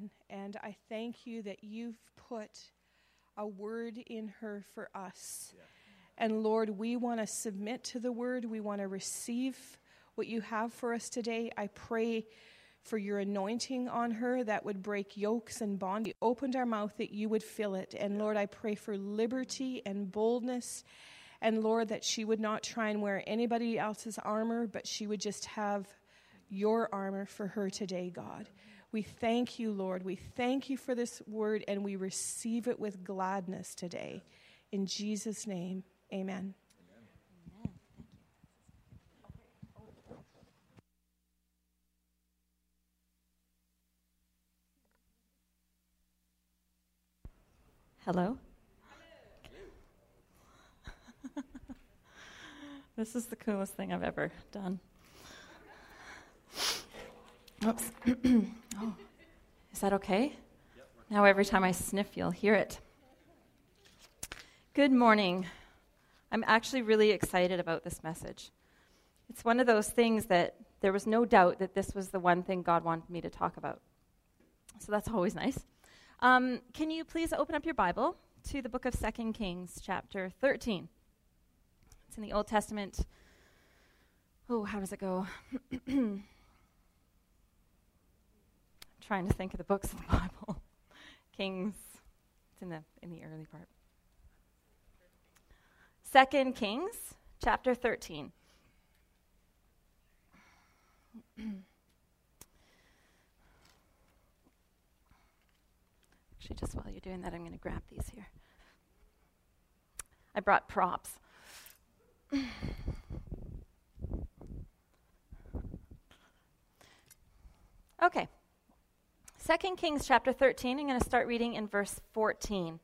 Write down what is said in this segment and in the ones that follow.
Jen, and I thank you that you've put a word in her for us. Yeah. And Lord, we want to submit to the word. We want to receive what you have for us today. I pray for your anointing on her that would break yokes and bonds. You opened our mouth that you would fill it. And Lord, I pray for liberty and boldness. And Lord, that she would not try and wear anybody else's armor, but she would just have your armor for her today, God. We thank you, Lord. We thank you for this word, and we receive it with gladness today. In Jesus' name, amen. Hello? This is the coolest thing I've ever done. Oops. Oh, is that okay? Yep. Now every time I sniff, you'll hear it. Good morning. I'm actually really excited about this message. It's one of those things that there was no doubt that this was the one thing God wanted me to talk about. So that's always nice. Can you please open up your Bible to the book of 2 Kings, chapter 13. It's in the Old Testament. Oh, how does it go? Trying to think of the books of the Bible. Kings, it's in the early part. 2 Kings, chapter 13. Actually, just while you're doing that, I'm going to grab these here. I brought props. Okay. 2 Kings chapter 13, I'm going to start reading in verse 14.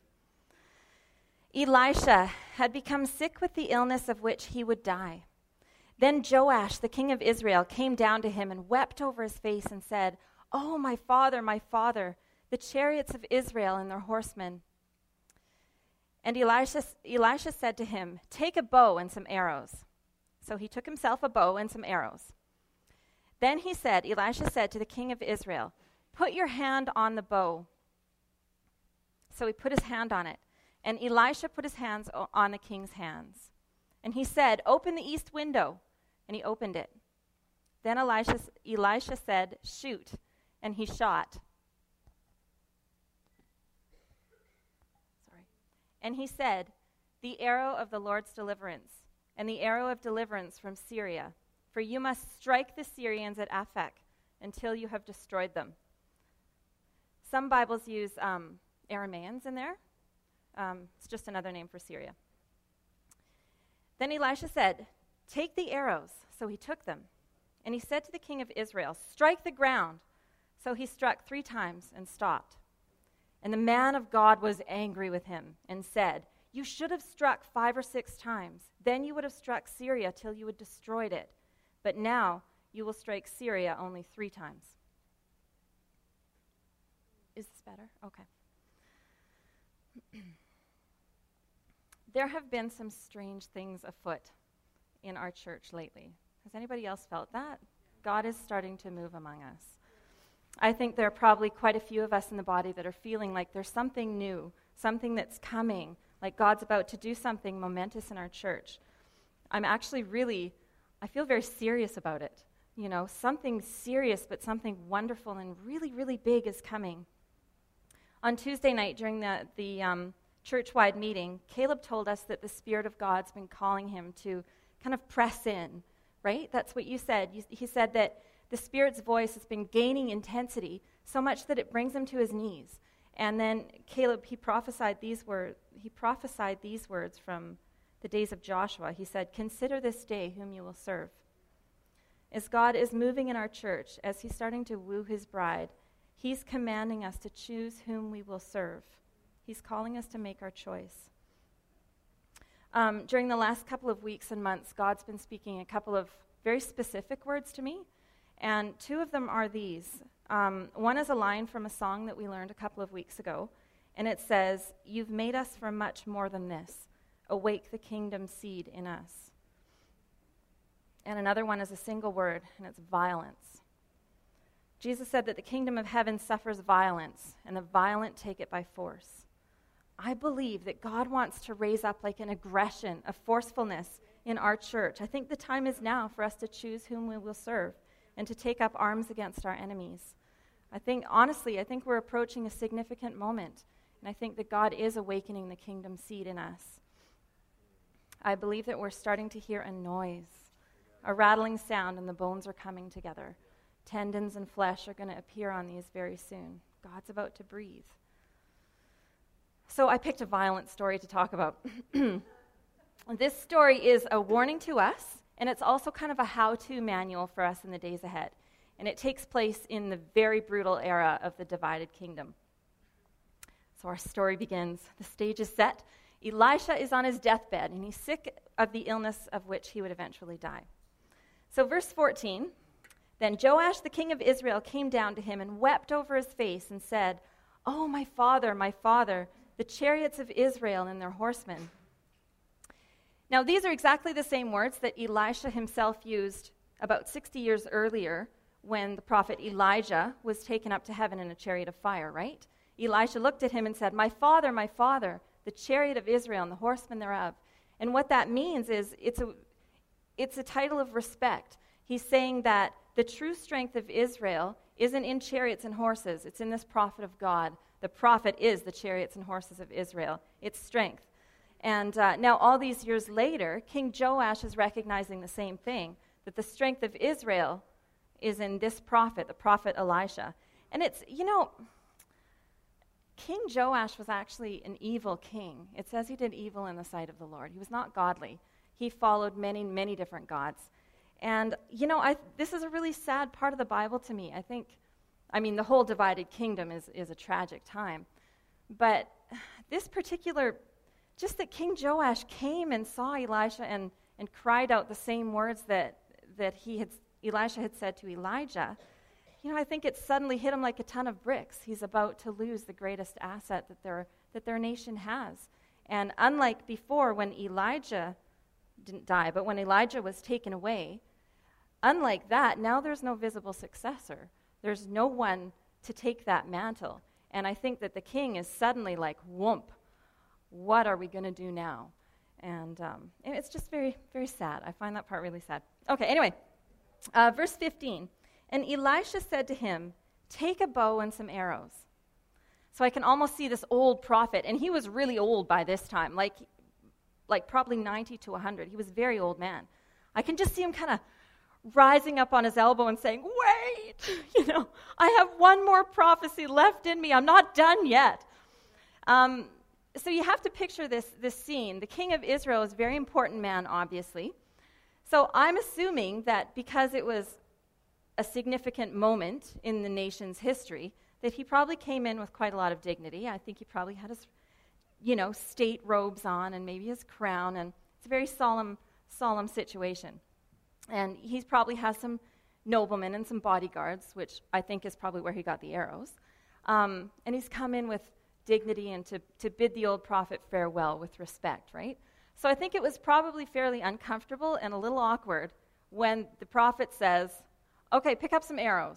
Elisha had become sick with the illness of which he would die. Then Joash, the king of Israel, came down to him and wept over his face and said, "Oh, my father, the chariots of Israel and their horsemen." And Elisha said to him, "Take a bow and some arrows." So he took himself a bow and some arrows. Then Elisha said to the king of Israel, "Put your hand on the bow." So he put his hand on it, and Elisha put his hands on the king's hands. And he said, "Open the east window," and he opened it. Then Elisha said, "Shoot," and he shot. And he said, "The arrow of the Lord's deliverance, and the arrow of deliverance from Syria, for you must strike the Syrians at Aphek until you have destroyed them." Some Bibles use Arameans in there. It's just another name for Syria. Then Elisha said, "Take the arrows." So he took them. And he said to the king of Israel, "Strike the ground." So he struck 3 times and stopped. And the man of God was angry with him and said, "You should have struck 5 or 6 times. Then you would have struck Syria till you had destroyed it. But now you will strike Syria only 3 times. Is this better? Okay. There have been some strange things afoot in our church lately. Has anybody else felt that? God is starting to move among us. I think there are probably quite a few of us in the body that are feeling like there's something new, something that's coming, like God's about to do something momentous in our church. I feel very serious about it. You know, something serious, but something wonderful and really, really big is coming. On Tuesday night during the church-wide meeting, Caleb told us that the Spirit of God's been calling him to kind of press in, right? That's what you said. He said that the Spirit's voice has been gaining intensity so much that it brings him to his knees. And then Caleb, he prophesied these words from the days of Joshua. He said, "Consider this day whom you will serve." As God is moving in our church, as he's starting to woo his bride, he's commanding us to choose whom we will serve. He's calling us to make our choice. During the last couple of weeks and months, God's been speaking a couple of very specific words to me. And 2 of them are these. One is a line from a song that we learned a couple of weeks ago, and it says, "You've made us for much more than this. Awake the kingdom seed in us." And another one is a single word, and it's violence. Jesus said that the kingdom of heaven suffers violence, and the violent take it by force. I believe that God wants to raise up like an aggression, a forcefulness in our church. I think the time is now for us to choose whom we will serve and to take up arms against our enemies. Honestly, I think we're approaching a significant moment, and I think that God is awakening the kingdom seed in us. I believe that we're starting to hear a noise, a rattling sound, and the bones are coming together. Tendons and flesh are going to appear on these very soon. God's about to breathe. So I picked a violent story to talk about. This story is a warning to us, and it's also kind of a how-to manual for us in the days ahead. And it takes place in the very brutal era of the divided kingdom. So our story begins. The stage is set. Elisha is on his deathbed, and he's sick of the illness of which he would eventually die. So verse 14, then Joash, the king of Israel, came down to him and wept over his face and said, "Oh, my father, the chariots of Israel and their horsemen." Now, these are exactly the same words that Elisha himself used about 60 years earlier when the prophet Elijah was taken up to heaven in a chariot of fire, right? Elisha looked at him and said, my father, the chariot of Israel and the horsemen thereof." And what that means is it's a title of respect. He's saying that the true strength of Israel isn't in chariots and horses. It's in this prophet of God. The prophet is the chariots and horses of Israel. It's strength. And now all these years later, King Joash is recognizing the same thing, that the strength of Israel is in this prophet, the prophet Elisha. And it's, King Joash was actually an evil king. It says he did evil in the sight of the Lord. He was not godly. He followed many, many different gods. And, this is a really sad part of the Bible to me. The whole divided kingdom is a tragic time. But this particular, just that King Joash came and saw Elisha and cried out the same words that Elisha had said to Elijah, I think it suddenly hit him like a ton of bricks. He's about to lose the greatest asset that their nation has. And unlike before when Elijah didn't die, but when Elijah was taken away, unlike that, now there's no visible successor. There's no one to take that mantle. And I think that the king is suddenly like, whoomp, what are we going to do now? And it's just very, very sad. I find that part really sad. Okay, anyway, verse 15. And Elisha said to him, "Take a bow and some arrows." So I can almost see this old prophet, and he was really old by this time, like probably 90 to 100. He was a very old man. I can just see him kind of rising up on his elbow and saying, wait, I have one more prophecy left in me. I'm not done yet. So you have to picture this scene. The king of Israel is a very important man, obviously. So I'm assuming that because it was a significant moment in the nation's history, that he probably came in with quite a lot of dignity. I think he probably had his, state robes on and maybe his crown, and it's a very solemn situation. And he probably has some noblemen and some bodyguards, which I think is probably where he got the arrows. And he's come in with dignity and to bid the old prophet farewell with respect, right? So I think it was probably fairly uncomfortable and a little awkward when the prophet says, okay, pick up some arrows,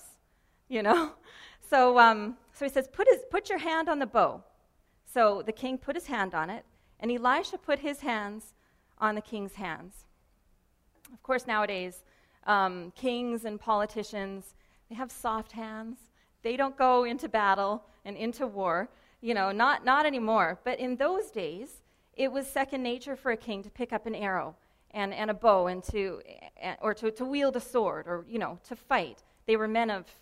So he says, put your hand on the bow. So the king put his hand on it, and Elisha put his hands on the king's hands. Of course, nowadays, kings and politicians, they have soft hands. They don't go into battle and into war, not anymore. But in those days, it was second nature for a king to pick up an arrow and a bow and to wield a sword or, to fight. They were men of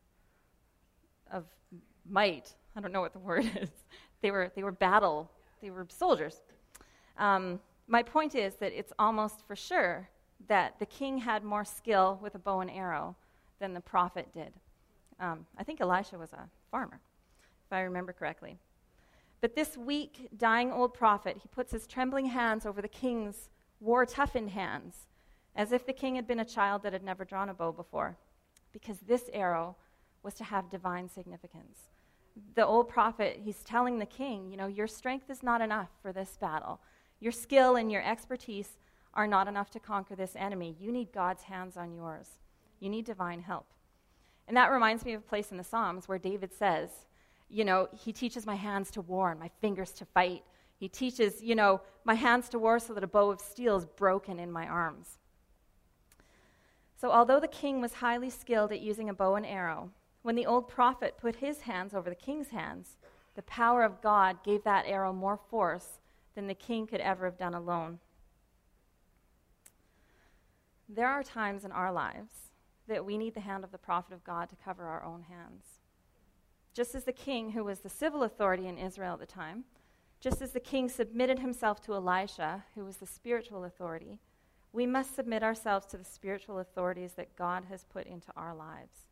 might. I don't know what the word is. They were soldiers. My point is that it's almost for sure that the king had more skill with a bow and arrow than the prophet did. I think Elisha was a farmer, if I remember correctly. But this weak, dying old prophet, he puts his trembling hands over the king's war-toughened hands, as if the king had been a child that had never drawn a bow before, because this arrow was to have divine significance. The old prophet, he's telling the king, your strength is not enough for this battle. Your skill and your expertise are not enough to conquer this enemy. You need God's hands on yours. You need divine help. And that reminds me of a place in the Psalms where David says, he teaches my hands to war and my fingers to fight. He teaches, my hands to war so that a bow of steel is broken in my arms. So although the king was highly skilled at using a bow and arrow, when the old prophet put his hands over the king's hands, the power of God gave that arrow more force than the king could ever have done alone. There are times in our lives that we need the hand of the prophet of God to cover our own hands. Just as the king, who was the civil authority in Israel at the time, just as the king submitted himself to Elisha, who was the spiritual authority, we must submit ourselves to the spiritual authorities that God has put into our lives.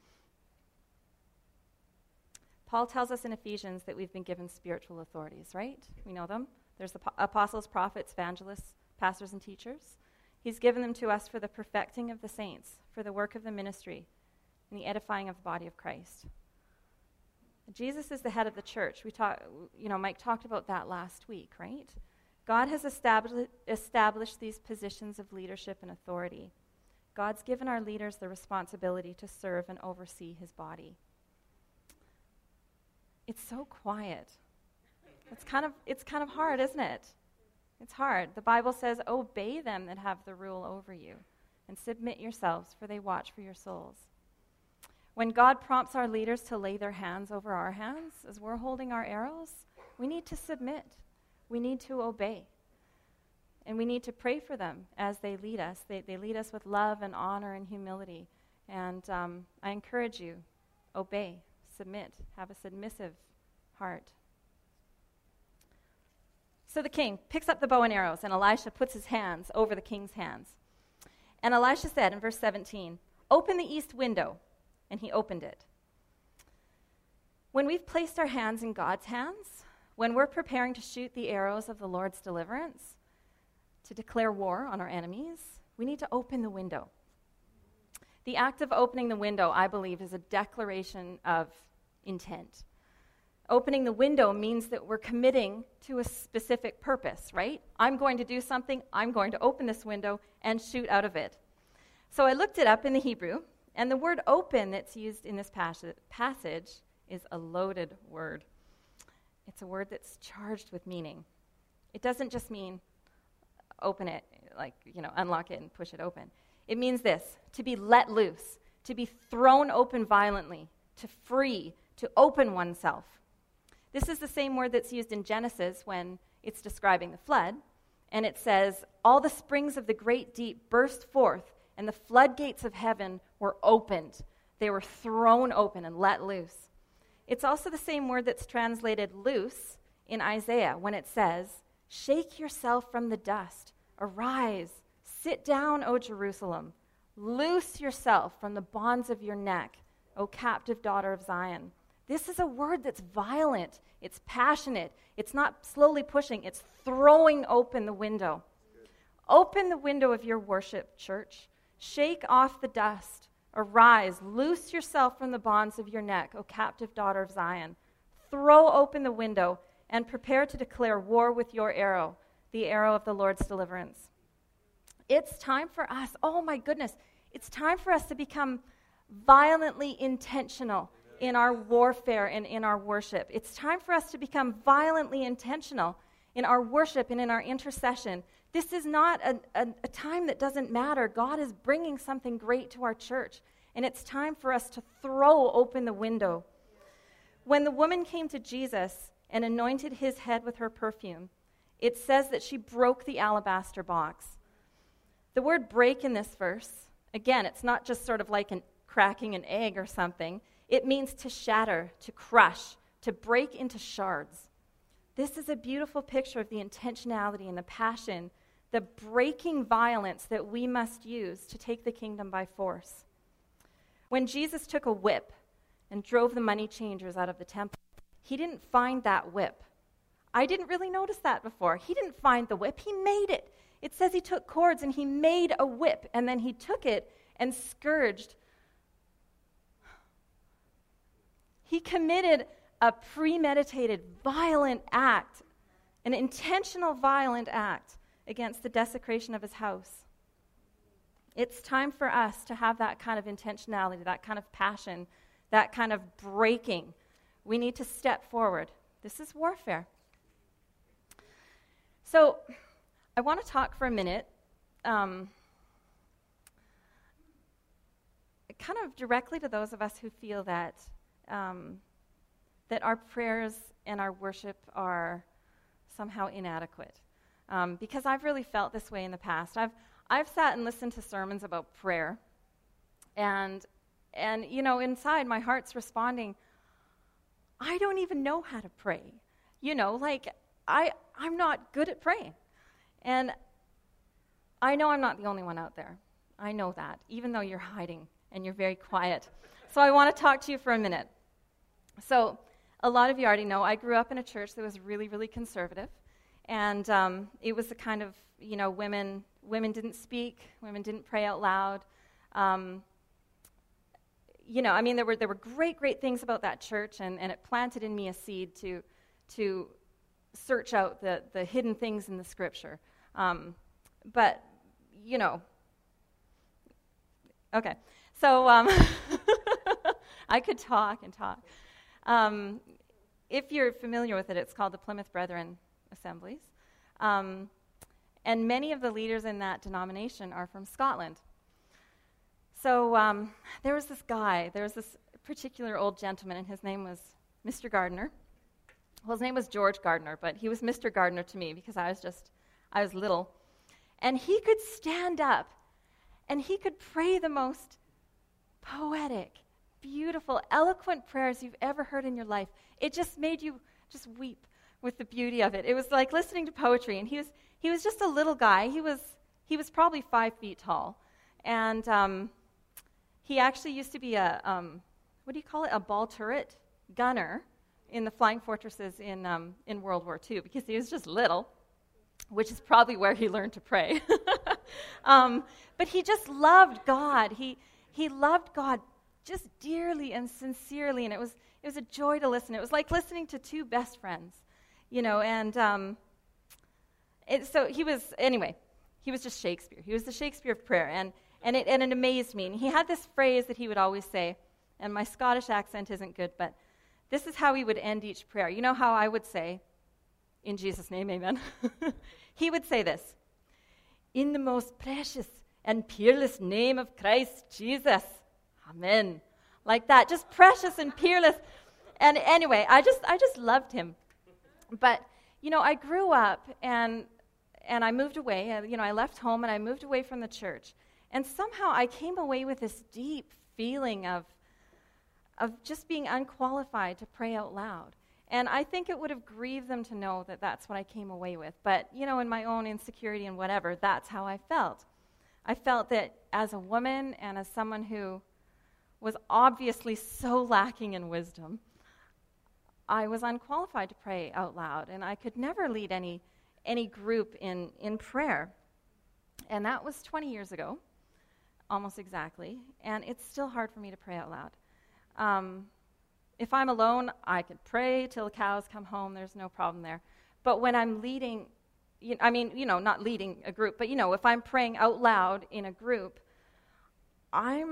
Paul tells us in Ephesians that we've been given spiritual authorities, right? We know them. There's the apostles, prophets, evangelists, pastors, and teachers. He's given them to us for the perfecting of the saints, for the work of the ministry, and the edifying of the body of Christ. Jesus is the head of the church. Mike talked about that last week, right? God has established these positions of leadership and authority. God's given our leaders the responsibility to serve and oversee his body. It's so quiet. It's kind of hard, isn't it? It's hard. The Bible says, obey them that have the rule over you, and submit yourselves, for they watch for your souls. When God prompts our leaders to lay their hands over our hands as we're holding our arrows, we need to submit. We need to obey. And we need to pray for them as they lead us. They lead us with love and honor and humility. And I encourage you, obey, submit, have a submissive heart. So the king picks up the bow and arrows, and Elisha puts his hands over the king's hands. And Elisha said in verse 17, "Open the east window." And he opened it. When we've placed our hands in God's hands, when we're preparing to shoot the arrows of the Lord's deliverance, to declare war on our enemies, we need to open the window. The act of opening the window, I believe, is a declaration of intent. Opening the window means that we're committing to a specific purpose, right? I'm going to do something. I'm going to open this window and shoot out of it. So I looked it up in the Hebrew, and the word open that's used in this passage is a loaded word. It's a word that's charged with meaning. It doesn't just mean open it, unlock it and push it open. It means this: to be let loose, to be thrown open violently, to free, to open oneself. This is the same word that's used in Genesis when it's describing the flood, and it says, "All the springs of the great deep burst forth, and the floodgates of heaven were opened." They were thrown open and let loose. It's also the same word that's translated loose in Isaiah when it says, "Shake yourself from the dust. Arise, sit down, O Jerusalem. Loose yourself from the bonds of your neck, O captive daughter of Zion." This is a word that's violent. It's passionate. It's not slowly pushing. It's throwing open the window. Open the window of your worship, church. Shake off the dust. Arise, loose yourself from the bonds of your neck, O captive daughter of Zion. Throw open the window and prepare to declare war with your arrow, the arrow of the Lord's deliverance. It's time for us, oh my goodness, it's time for us to become violently intentional in our warfare and in our worship. It's time for us to become violently intentional in our worship and in our intercession. This is not a time that doesn't matter. God is bringing something great to our church, and it's time for us to throw open the window. When the woman came to Jesus and anointed his head with her perfume, it says that she broke the alabaster box. The word break in this verse, again, it's not just sort of like cracking an egg or something. It means to shatter, to crush, to break into shards. This is a beautiful picture of the intentionality and the passion, the breaking violence that we must use to take the kingdom by force. When Jesus took a whip and drove the money changers out of the temple, he didn't find that whip. I didn't really notice that before. He didn't find the whip. He made it. It says he took cords and he made a whip, and then he took it and scourged. He committed a premeditated, violent act, an intentional violent act against the desecration of his house. It's time for us to have that kind of intentionality, that kind of passion, that kind of breaking. We need to step forward. This is warfare. So I want to talk for a minute kind of directly to those of us who feel that that our prayers and our worship are somehow inadequate. Because I've really felt this way in the past. I've sat and listened to sermons about prayer, and inside my heart's responding, I don't even know how to pray. I'm not good at praying. And I know I'm not the only one out there. I know that, even though you're hiding and you're very quiet. So I want to talk to you for a minute. So a lot of you already know I grew up in a church that was really, really conservative. And it was the kind of, women didn't speak, women didn't pray out loud. There were great things about that church, and it planted in me a seed to search out the hidden things in the Scripture. Okay. So I could talk and talk. If you're familiar with it, it's called the Plymouth Brethren Assemblies. And many of the leaders in that denomination are from Scotland. So there was this particular old gentleman, and his name was Mr. Gardner. Well, his name was George Gardner, but he was Mr. Gardner to me because I was little. And he could stand up, and he could pray the most poetic, beautiful, eloquent prayers you've ever heard in your life. It just made you just weep with the beauty of it. It was like listening to poetry, and he was just a little guy. He was probably 5 feet tall, and he actually used to be a a ball turret gunner in the flying fortresses in World War II, because he was just little, which is probably where he learned to pray. But he just loved God. He loved God just dearly and sincerely, and it was a joy to listen. It was like listening to two best friends, and so he was just Shakespeare. He was the Shakespeare of prayer, and it amazed me. And he had this phrase that he would always say, and my Scottish accent isn't good, but this is how he would end each prayer. You know how I would say, in Jesus' name, amen? He would say this: in the most precious and peerless name of Christ Jesus, amen. Like that, just precious and peerless. And anyway, I just loved him. But, I grew up and I moved away. I left home and I moved away from the church. And somehow I came away with this deep feeling of just being unqualified to pray out loud. And I think it would have grieved them to know that that's what I came away with. But, in my own insecurity and whatever, that's how I felt. I felt that as a woman and as someone who was obviously so lacking in wisdom, I was unqualified to pray out loud, and I could never lead any group in prayer. And that was 20 years ago, almost exactly, and it's still hard for me to pray out loud. If I'm alone, I could pray till the cows come home. There's no problem there. But when I'm leading, not leading a group, but, if I'm praying out loud in a group, I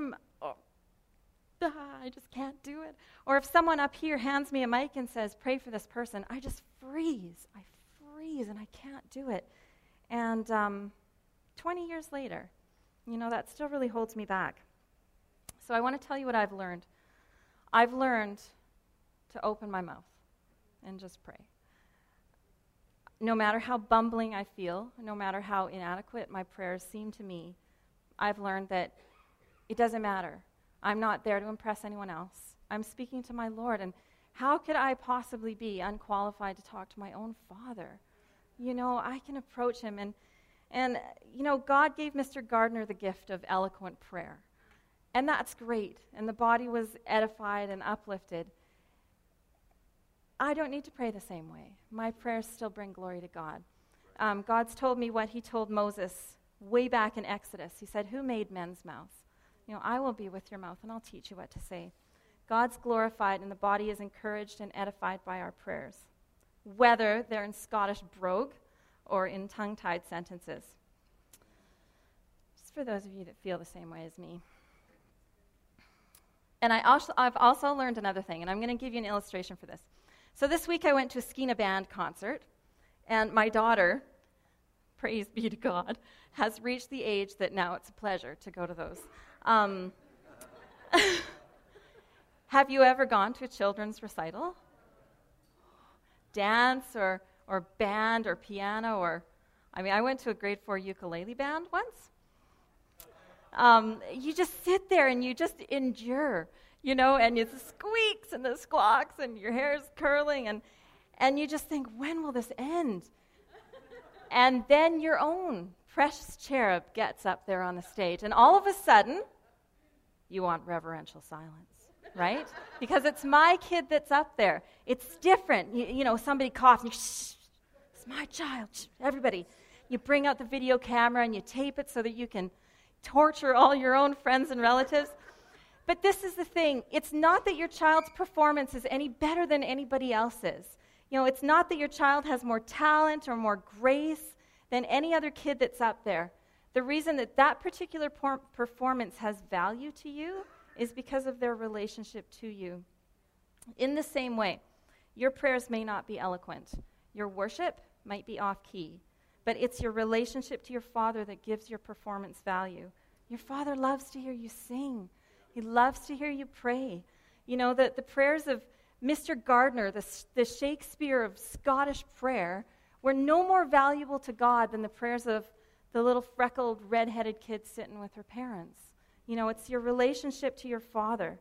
just can't do it. Or if someone up here hands me a mic and says, pray for this person, I just freeze. I freeze, and I can't do it. And 20 years later, that still really holds me back. So I want to tell you what I've learned. I've learned to open my mouth and just pray. No matter how bumbling I feel, no matter how inadequate my prayers seem to me, I've learned that it doesn't matter. I'm not there to impress anyone else. I'm speaking to my Lord, and how could I possibly be unqualified to talk to my own Father? I can approach him, and God gave Mr. Gardner the gift of eloquent prayer. And that's great, and the body was edified and uplifted. I don't need to pray the same way. My prayers still bring glory to God. God's told me what he told Moses way back in Exodus. He said, who made men's mouths? I will be with your mouth, and I'll teach you what to say. God's glorified, and the body is encouraged and edified by our prayers, whether they're in Scottish brogue or in tongue-tied sentences. Just for those of you that feel the same way as me. And I've also learned another thing, and I'm going to give you an illustration for this. So this week I went to a Skeena Band concert, and my daughter, praise be to God, has reached the age that now it's a pleasure to go to those. Have you ever gone to a children's recital? Dance or band or piano I went to a grade 4 ukulele band once. You just sit there and you just endure, and it's the squeaks and the squawks and your hair's curling and you just think, when will this end? And then your own precious cherub gets up there on the stage, and all of a sudden, you want reverential silence, right? Because it's my kid that's up there. It's different. Somebody coughs, and shh, it's my child. Shh, everybody. You bring out the video camera and you tape it so that you can torture all your own friends and relatives. But this is the thing. It's not that your child's performance is any better than anybody else's. It's not that your child has more talent or more grace than any other kid that's up there. The reason that particular performance has value to you is because of their relationship to you. In the same way, your prayers may not be eloquent. Your worship might be off-key. But it's your relationship to your Father that gives your performance value. Your Father loves to hear you sing. He loves to hear you pray. The prayers of Mr. Gardner, the Shakespeare of Scottish prayer, were no more valuable to God than the prayers of the little freckled, red-headed kid sitting with her parents. It's your relationship to your Father.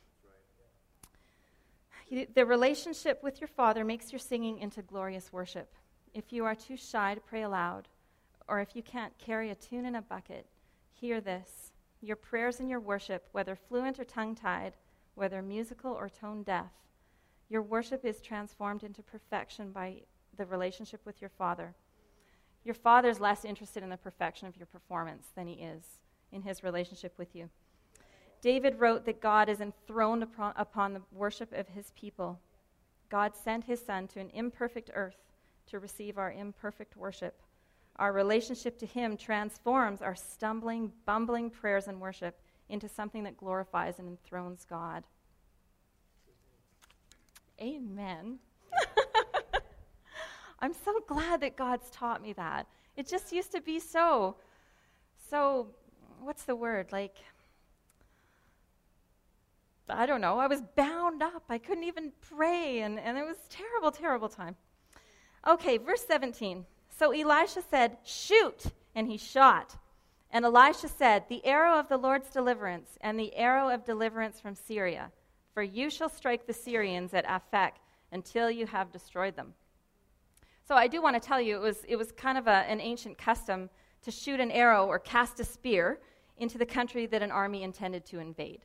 The relationship with your Father makes your singing into glorious worship. If you are too shy to pray aloud, or if you can't carry a tune in a bucket, hear this. Your prayers and your worship, whether fluent or tongue-tied, whether musical or tone-deaf, your worship is transformed into perfection by the relationship with your Father. Your Father's less interested in the perfection of your performance than he is in his relationship with you. David wrote that God is enthroned upon the worship of his people. God sent his Son to an imperfect earth to receive our imperfect worship. Our relationship to him transforms our stumbling, bumbling prayers and worship into something that glorifies and enthrones God. Amen. I'm so glad that God's taught me that. It just used to be so, what's the word? I don't know. I was bound up. I couldn't even pray, and it was a terrible, terrible time. Okay, verse 17. So Elisha said, "Shoot," and he shot. And Elisha said, "The arrow of the Lord's deliverance, and the arrow of deliverance from Syria. For you shall strike the Syrians at Aphek until you have destroyed them." So I do want to tell you, it was kind of an ancient custom to shoot an arrow or cast a spear into the country that an army intended to invade.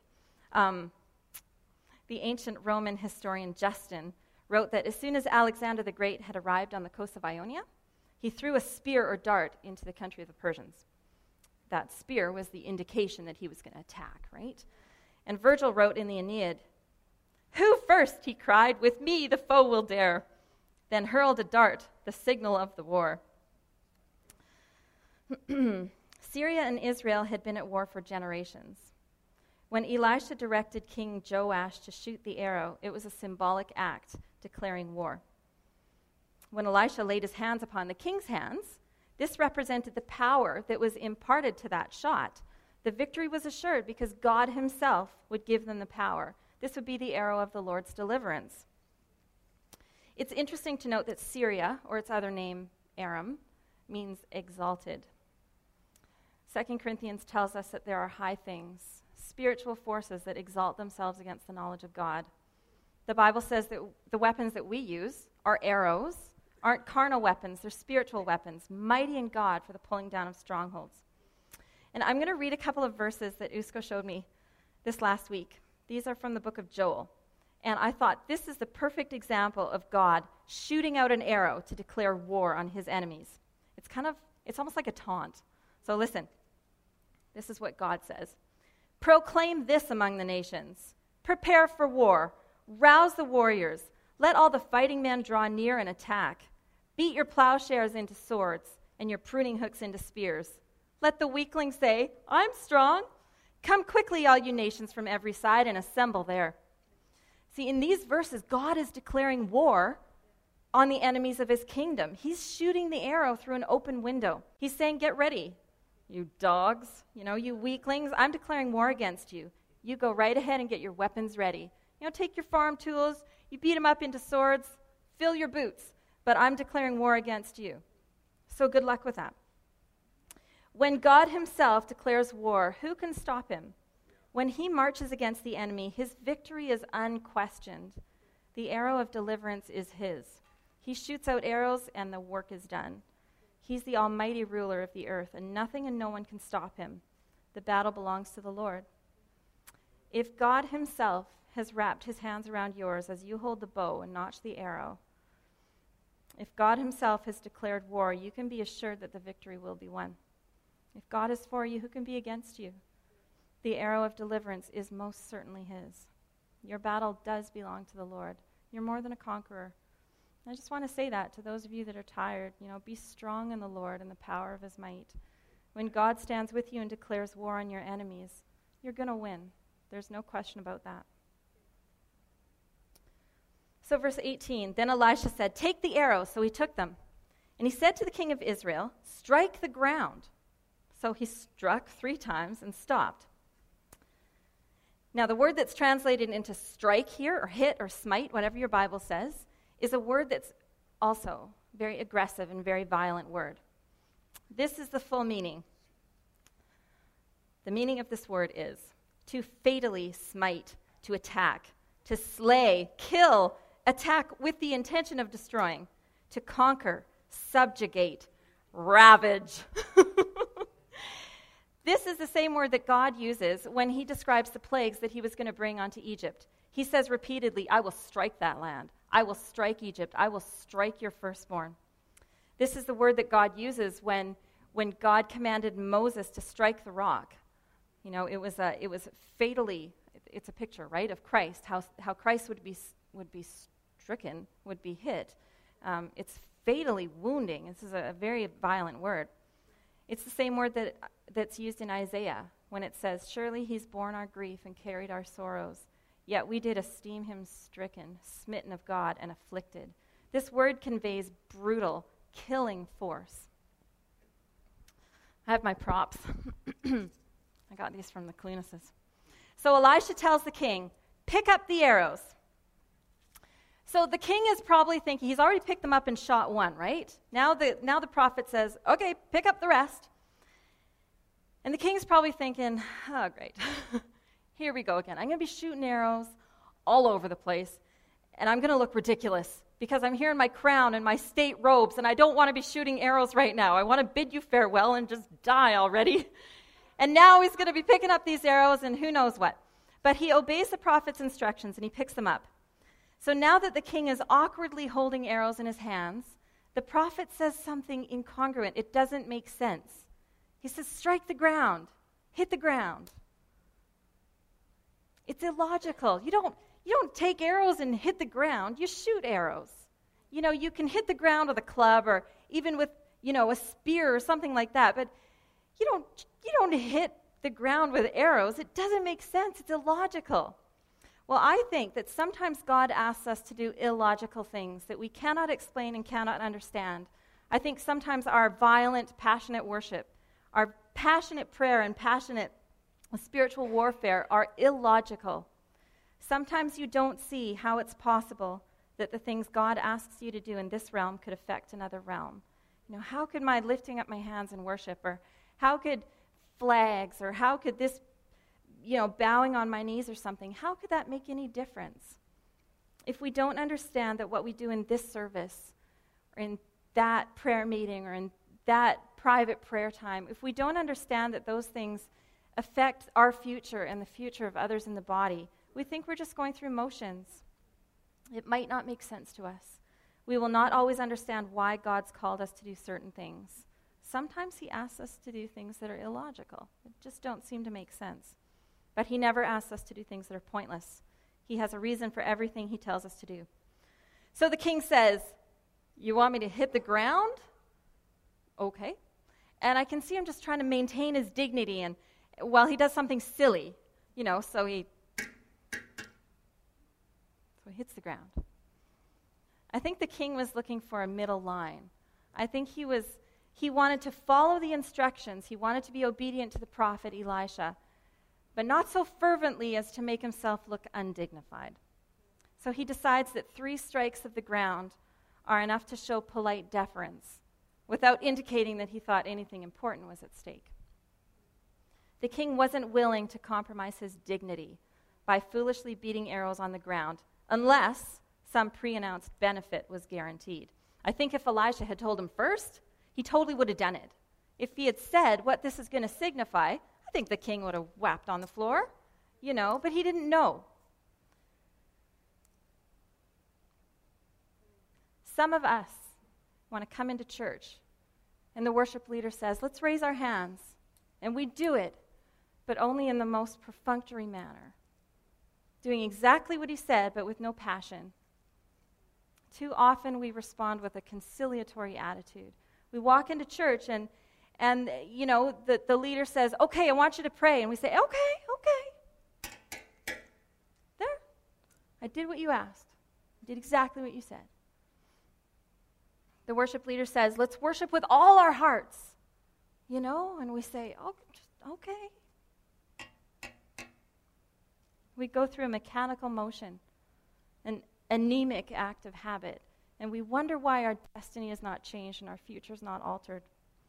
The ancient Roman historian Justin wrote that as soon as Alexander the Great had arrived on the coast of Ionia, he threw a spear or dart into the country of the Persians. That spear was the indication that he was going to attack, right? And Virgil wrote in the Aeneid, "Who first," he cried, "with me the foe will dare," then hurled a dart, the signal of the war. Syria and Israel had been at war for generations. When Elisha directed King Joash to shoot the arrow, it was a symbolic act declaring war. When Elisha laid his hands upon the king's hands, this represented the power that was imparted to that shot. The victory was assured because God himself would give them the power. This would be the arrow of the Lord's deliverance. It's interesting to note that Syria, or its other name, Aram, means exalted. 2 Corinthians tells us that there are high things, spiritual forces that exalt themselves against the knowledge of God. The Bible says that the weapons that we use, our arrows, aren't carnal weapons, they're spiritual weapons, mighty in God for the pulling down of strongholds. And I'm going to read a couple of verses that Usko showed me this last week. These are from the book of Joel. And I thought this is the perfect example of God shooting out an arrow to declare war on his enemies. It's almost like a taunt. So listen, this is what God says. "Proclaim this among the nations. Prepare for war. Rouse the warriors. Let all the fighting men draw near and attack. Beat your plowshares into swords and your pruning hooks into spears. Let the weakling say, I'm strong. Come quickly, all you nations from every side, and assemble there. See, in these verses, God is declaring war on the enemies of his kingdom. He's shooting the arrow through an open window. He's saying, get ready, you dogs, you weaklings. I'm declaring war against you. You go right ahead and get your weapons ready. Take your farm tools, you beat them up into swords, fill your boots. But I'm declaring war against you. So good luck with that. When God himself declares war, who can stop him? When he marches against the enemy, his victory is unquestioned. The arrow of deliverance is his. He shoots out arrows and the work is done. He's the almighty ruler of the earth, and nothing and no one can stop him. The battle belongs to the Lord. If God himself has wrapped his hands around yours as you hold the bow and notch the arrow, if God himself has declared war, you can be assured that the victory will be won. If God is for you, who can be against you? The arrow of deliverance is most certainly his. Your battle does belong to the Lord. You're more than a conqueror. I just want to say that to those of you that are tired. Be strong in the Lord and the power of his might. When God stands with you and declares war on your enemies, you're going to win. There's no question about that. So verse 18, then Elisha said, take the arrows. So he took them. And he said to the king of Israel, strike the ground. So he struck 3 times and stopped. Now the word that's translated into strike here, or hit, or smite, whatever your Bible says, is a word that's also very aggressive and very violent word. This is the full meaning. The meaning of this word is to fatally smite, to attack, to slay, kill, attack with the intention of destroying, to conquer, subjugate, ravage. This is the same word that God uses when he describes the plagues that he was going to bring onto Egypt. He says repeatedly, I will strike that land. I will strike Egypt. I will strike your firstborn. This is the word that God uses when God commanded Moses to strike the rock. It was fatally, it's a picture, right, of Christ, how Christ would be stricken, would be hit. It's fatally wounding. This is a very violent word. It's the same word that's used in Isaiah when it says, surely he's borne our grief and carried our sorrows, yet we did esteem him stricken, smitten of God, and afflicted. This word conveys brutal, killing force. I have my props. I got these from the Clunises. So Elisha tells the king, pick up the arrows. So the king is probably thinking, he's already picked them up and shot 1, right? Now the prophet says, okay, pick up the rest. And the king's probably thinking, oh, great. Here we go again. I'm going to be shooting arrows all over the place, and I'm going to look ridiculous because I'm here in my crown and my state robes, and I don't want to be shooting arrows right now. I want to bid you farewell and just die already. And now he's going to be picking up these arrows and who knows what. But he obeys the prophet's instructions, and he picks them up. So now that the king is awkwardly holding arrows in his hands, the prophet says something incongruent. It doesn't make sense. He says, strike the ground, hit the ground. It's illogical. You don't take arrows and hit the ground. You shoot arrows. You can hit the ground with a club or even with, a spear or something like that, but you don't hit the ground with arrows. It doesn't make sense. It's illogical. Well, I think that sometimes God asks us to do illogical things that we cannot explain and cannot understand. I think sometimes our violent, passionate worship, our passionate prayer and passionate spiritual warfare are illogical. Sometimes you don't see how it's possible that the things God asks you to do in this realm could affect another realm. How could my lifting up my hands in worship, or how could flags, or how could this bowing on my knees or something, how could that make any difference? If we don't understand that what we do in this service, or in that prayer meeting, or in that private prayer time, if we don't understand that those things affect our future and the future of others in the body, we think we're just going through motions. It might not make sense to us. We will not always understand why God's called us to do certain things. Sometimes he asks us to do things that are illogical. It just don't seem to make sense. But he never asks us to do things that are pointless. He has a reason for everything he tells us to do. So the king says, you want me to hit the ground? Okay. And I can see him just trying to maintain his dignity, and while he does something silly, so he hits the ground. I think the king was looking for a middle line. I think he wanted to follow the instructions. He wanted to be obedient to the prophet Elisha, but not so fervently as to make himself look undignified. So he decides that 3 strikes of the ground are enough to show polite deference, without indicating that he thought anything important was at stake. The king wasn't willing to compromise his dignity by foolishly beating arrows on the ground, unless some pre-announced benefit was guaranteed. I think if Elisha had told him first, he totally would have done it. If he had said what this is going to signify, I think the king would have whapped on the floor, but he didn't know. Some of us want to come into church, and the worship leader says, let's raise our hands, and we do it, but only in the most perfunctory manner, doing exactly what he said, but with no passion. Too often we respond with a conciliatory attitude. We walk into church and the leader says, okay, I want you to pray. And we say, okay. There. I did what you asked. I did exactly what you said. The worship leader says, let's worship with all our hearts. And we say, okay. We go through a mechanical motion, an anemic act of habit, and we wonder why our destiny is not changed and our future is not altered.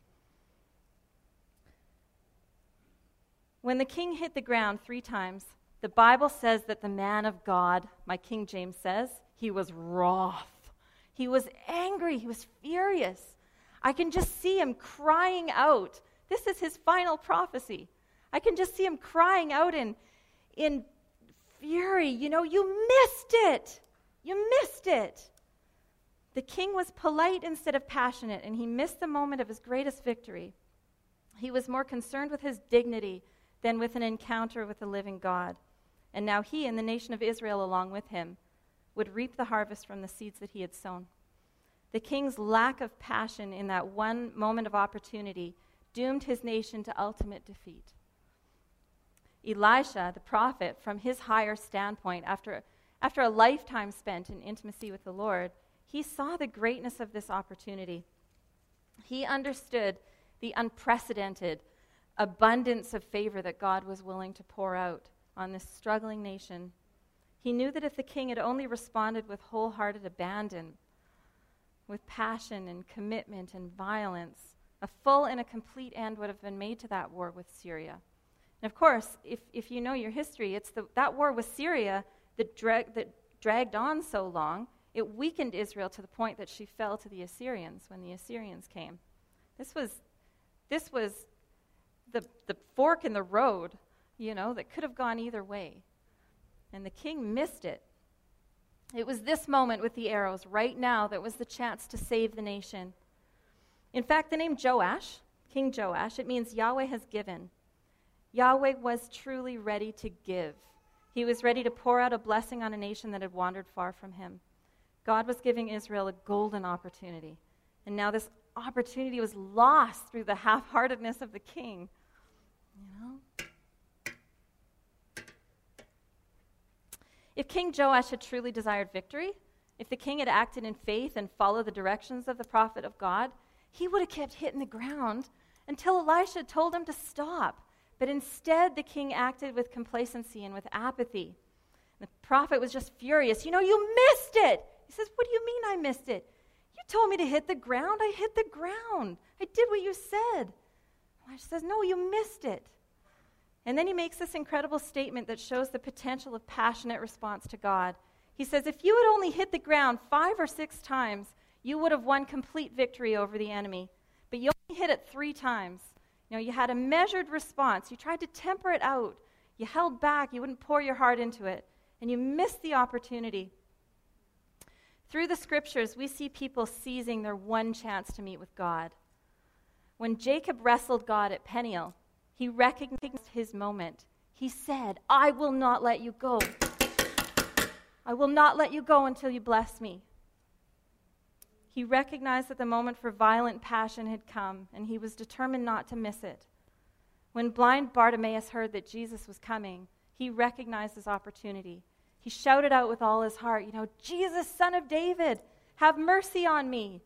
When the king hit the ground 3 times, the Bible says that the man of God, my King James says, he was wroth. He was angry. He was furious. I can just see him crying out. This is his final prophecy. I can just see him crying out in fury. You missed it. You missed it. The king was polite instead of passionate, and he missed the moment of his greatest victory. He was more concerned with his dignity than with an encounter with the living God. And now he and the nation of Israel along with him would reap the harvest from the seeds that he had sown. The king's lack of passion in that one moment of opportunity doomed his nation to ultimate defeat. Elisha, the prophet, from his higher standpoint, after a lifetime spent in intimacy with the Lord, he saw the greatness of this opportunity. He understood the unprecedented abundance of favor that God was willing to pour out on this struggling nation. He knew that if the king had only responded with wholehearted abandon, with passion and commitment and violence, a full and a complete end would have been made to that war with Syria. And of course, if you know your history, it's that war with Syria that dragged on so long, it weakened Israel to the point that she fell to the Assyrians when the Assyrians came. This was the fork in the road, that could have gone either way. And the king missed it. It was this moment with the arrows right now that was the chance to save the nation. In fact, the name Joash, King Joash, it means Yahweh has given. Yahweh was truly ready to give. He was ready to pour out a blessing on a nation that had wandered far from him. God was giving Israel a golden opportunity. And now this opportunity was lost through the half-heartedness of the king. If King Joash had truly desired victory, if the king had acted in faith and followed the directions of the prophet of God, he would have kept hitting the ground until Elisha told him to stop. But instead, the king acted with complacency and with apathy. The prophet was just furious. You missed it. He says, what do you mean I missed it? You told me to hit the ground. I hit the ground. I did what you said. Elisha says, no, you missed it. And then he makes this incredible statement that shows the potential of passionate response to God. He says, if you had only hit the ground 5 or 6 times, you would have won complete victory over the enemy. But you only hit it 3 times. You had a measured response. You tried to temper it out. You held back. You wouldn't pour your heart into it. And you missed the opportunity. Through the scriptures, we see people seizing their one chance to meet with God. When Jacob wrestled God at Peniel, he recognized his moment. He said, I will not let you go. I will not let you go until you bless me. He recognized that the moment for violent passion had come, and he was determined not to miss it. When blind Bartimaeus heard that Jesus was coming, he recognized his opportunity. He shouted out with all his heart, "Jesus, Son of David, have mercy on me."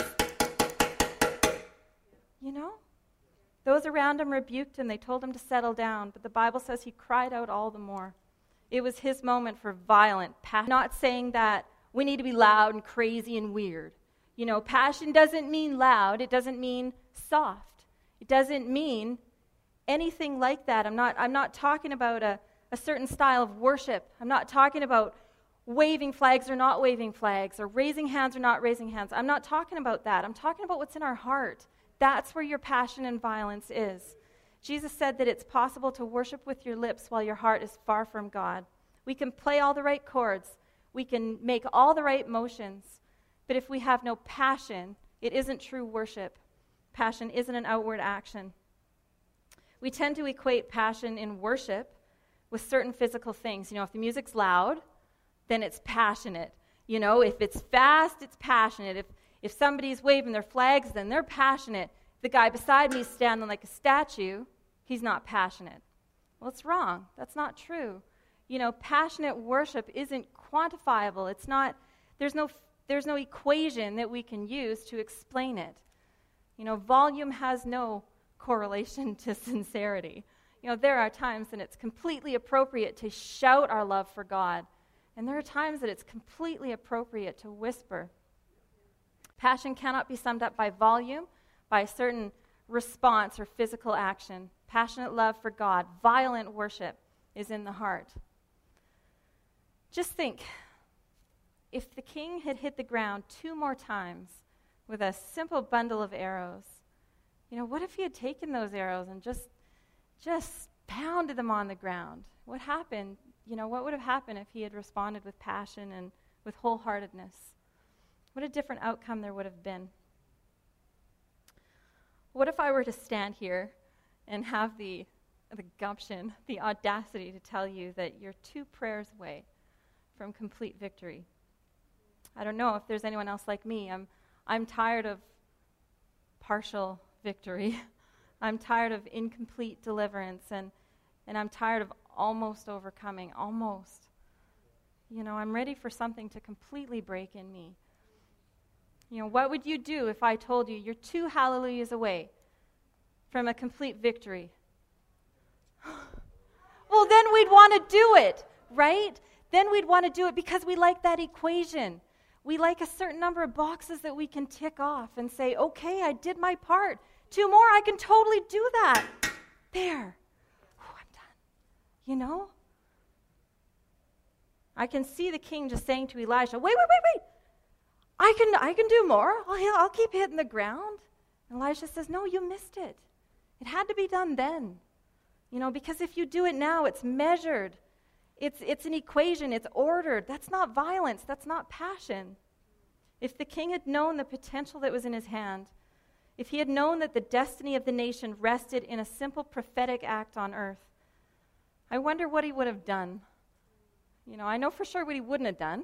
Those around him rebuked him. They told him to settle down, but the Bible says he cried out all the more. It was his moment for violent passion. Not saying that we need to be loud and crazy and weird. Passion doesn't mean loud. It doesn't mean soft. It doesn't mean anything like that. I'm not talking about a certain style of worship. I'm not talking about waving flags or not waving flags, or raising hands or not raising hands. I'm not talking about that. I'm talking about what's in our heart. That's where your passion and violence is. Jesus said that it's possible to worship with your lips while your heart is far from God. We can play all the right chords. We can make all the right motions. But if we have no passion, it isn't true worship. Passion isn't an outward action. We tend to equate passion in worship with certain physical things. If the music's loud, then it's passionate. If it's fast, it's passionate. If somebody's waving their flags, then they're passionate. If the guy beside me is standing like a statue, he's not passionate. Well, it's wrong. That's not true. Passionate worship isn't quantifiable. It's not, there's no equation that we can use to explain it. Volume has no correlation to sincerity. There are times when it's completely appropriate to shout our love for God, and there are times that it's completely appropriate to whisper. Passion cannot be summed up by volume, by a certain response or physical action. Passionate love for God, violent worship is in the heart. Just think, if the king had hit the ground 2 more times with a simple bundle of arrows, what if he had taken those arrows and just pounded them on the ground? What happened? What would have happened if he had responded with passion and with wholeheartedness? What a different outcome there would have been. What if I were to stand here and have the gumption, the audacity to tell you that you're 2 prayers away from complete victory? I don't know if there's anyone else like me. I'm tired of partial victory. I'm tired of incomplete deliverance, and I'm tired of almost overcoming, almost. I'm ready for something to completely break in me. What would you do if I told you you're 2 hallelujahs away from a complete victory? Well, then we'd want to do it, right? Then we'd want to do it because we like that equation. We like a certain number of boxes that we can tick off and say, okay, I did my part. 2 more, I can totally do that. There. I'm done. I can see the king just saying to Elijah, wait. I can do more. I'll keep hitting the ground. And Elijah says, no, you missed it. It had to be done then. Because if you do it now, it's measured. It's an equation. It's ordered. That's not violence. That's not passion. If the king had known the potential that was in his hand, if he had known that the destiny of the nation rested in a simple prophetic act on earth, I wonder what he would have done. I know for sure what he wouldn't have done.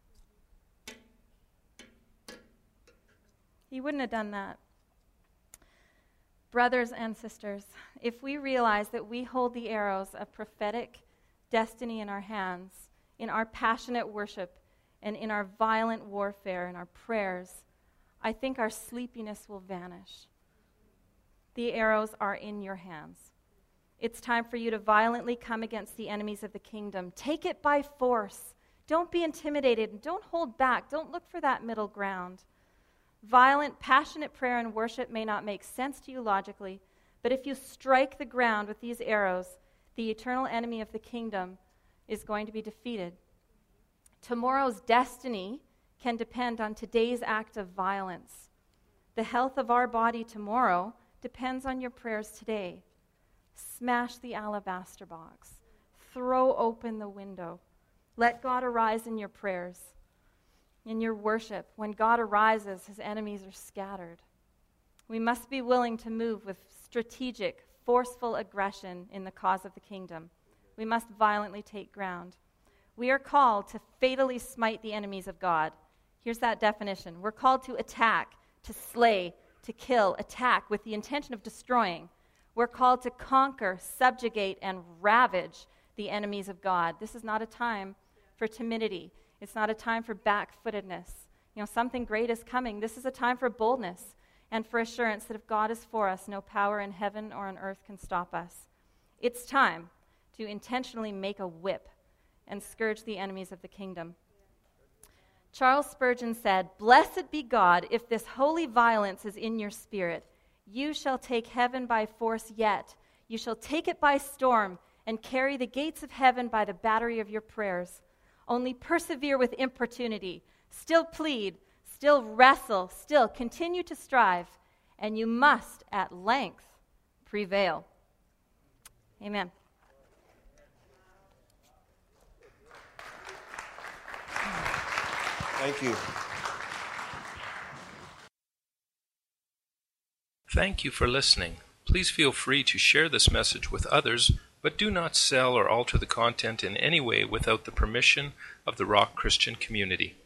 He wouldn't have done that. Brothers and sisters, if we realize that we hold the arrows of prophetic destiny in our hands, in our passionate worship, and in our violent warfare, in our prayers, I think our sleepiness will vanish. The arrows are in your hands. It's time for you to violently come against the enemies of the kingdom. Take it by force. Don't be intimidated. Don't hold back. Don't look for that middle ground. Violent, passionate prayer and worship may not make sense to you logically, but if you strike the ground with these arrows, the eternal enemy of the kingdom is going to be defeated. Tomorrow's destiny can depend on today's act of violence. The health of our body tomorrow depends on your prayers today. Smash the alabaster box. Throw open the window. Let God arise in your prayers. In your worship, when God arises, his enemies are scattered. We must be willing to move with strategic, forceful aggression in the cause of the kingdom. We must violently take ground. We are called to fatally smite the enemies of God. Here's that definition. We're called to attack, to slay, to kill, attack with the intention of destroying. We're called to conquer, subjugate, and ravage the enemies of God. This is not a time for timidity. It's not a time for back-footedness. Something great is coming. This is a time for boldness and for assurance that if God is for us, no power in heaven or on earth can stop us. It's time to intentionally make a whip and scourge the enemies of the kingdom. Charles Spurgeon said, "Blessed be God, if this holy violence is in your spirit. You shall take heaven by force yet. You shall take it by storm and carry the gates of heaven by the battery of your prayers. Only persevere with importunity. Still plead, still wrestle, still continue to strive, and you must at length prevail." Amen. Thank you. Thank you for listening. Please feel free to share this message with others, but do not sell or alter the content in any way without the permission of the Rock Christian community.